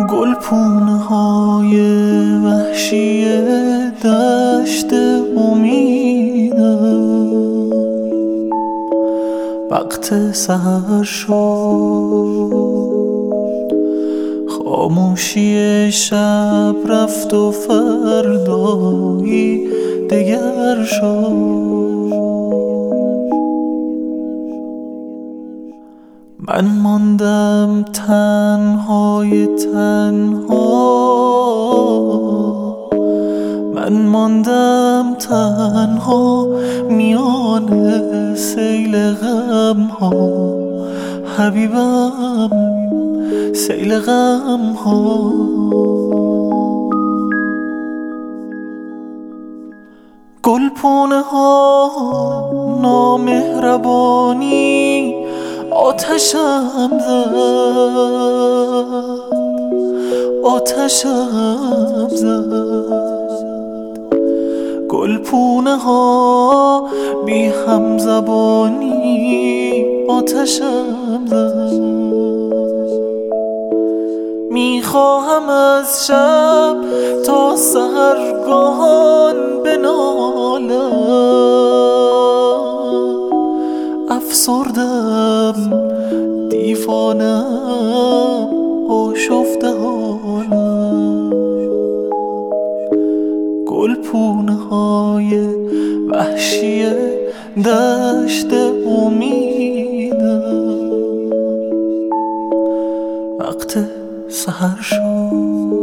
گلپونه های وحشی دشت امیدم وقت سحر شد، خاموشی شب رفت و فردایی دگر شد. من ماندم تنهای تنها، من ماندم تنها میان سیل غم ها، حبیبم سیل غم ها. گلپونه ها نامهربانی آتشم زد، آتشم زد. گلپونه ها بی همزبانی آتشم زد. میخواهم از شب تا سحرگاهان بنالم، افسردم دیوانم آشفته حالم. گلپونه های وحشی دشت امیدم وقت سحر شد.